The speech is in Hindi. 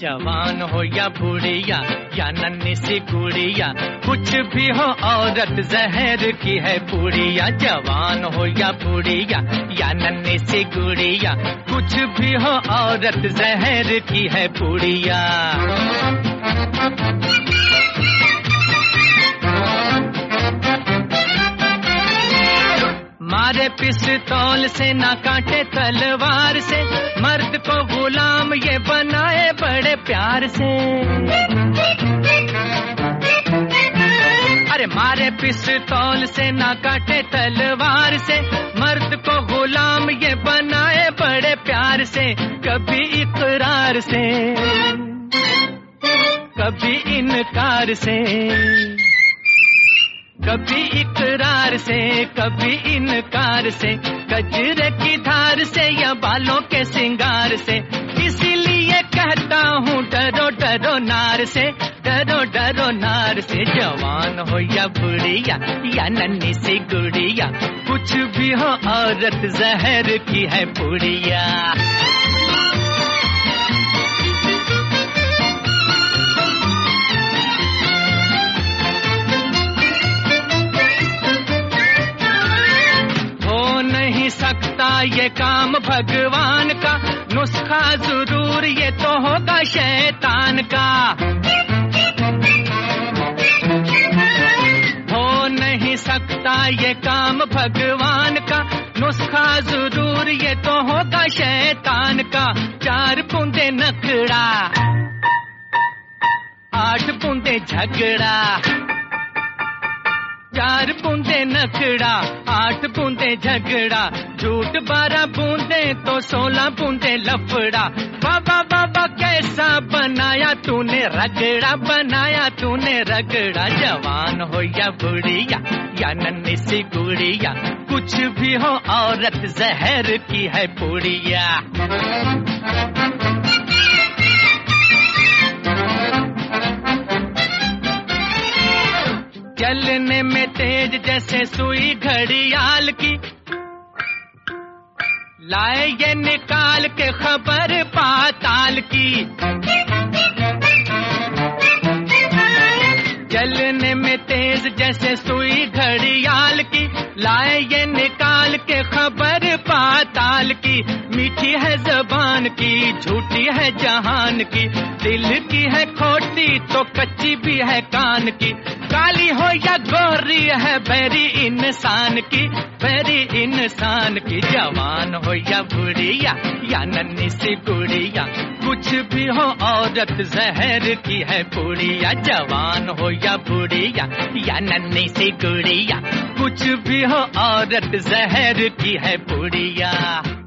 जवान हो या बूढ़िया या नन्ही सी गुड़िया, कुछ भी हो औरत जहर की है पूड़िया। जवान हो या बूढ़िया या नन्ही सी गुड़िया, कुछ भी हो औरत जहर की है पूड़िया। मारे पिस्तौल से ना काटे तलवार से, मर्द को गुलाम ये बनाए बड़े प्यार से। अरे मारे पिस्तौल से ना काटे तलवार से, मर्द को गुलाम ये बनाए बड़े प्यार से। कभी इकरार से कभी इनकार से, कभी इकरार से कभी इनकार से, गजरे की धार से या बालों के सिंगार से। इसीलिए कहता हूँ डरो डरो नार से, डरो डरो नार से। जवान हो या बुढ़िया या नन्ही सी गुड़िया, कुछ भी हो औरत जहर की है पूड़िया। सकता ये काम भगवान का, नुस्खा जरूर ये तो होगा शैतान का। हो नहीं सकता ये काम भगवान का, नुस्खा जरूर ये तो होगा शैतान का। 4 बूंदे नखड़ा 8 बूंदे झगड़ा, 4 बूंदे नखड़ा 8 बूंदे झगड़ा, झूठ 12 बूंदे तो 16 बूंदे लफड़ा। बाबा बाबा कैसा बनाया तूने रगड़ा, बनाया तूने रगड़ा। जवान हो या बुढ़िया या नन्ही सी गुड़िया, कुछ भी हो औरत जहर की है पूड़िया। चलने में तेज जैसे सुई घड़ियाल की, लाए ये निकाल के खबर पाताल की। चलने में तेज जैसे सुई घड़ियाल की, लाए ये निकाल के खबर पाताल की। मीठी है जबान की झूठी है जहान की, दिल की है खोटी तो कच्ची भी है कान की। काली हो या गोरी है बैरी इंसान की, बैरी इंसान की। जवान हो या बुढ़िया या नन्ही सी गुड़िया, कुछ भी हो औरत जहर की है पूड़िया। जवान हो या बुढ़िया या नन्ही सी गुड़िया, कुछ भी हो औरत जहर की है पूड़िया।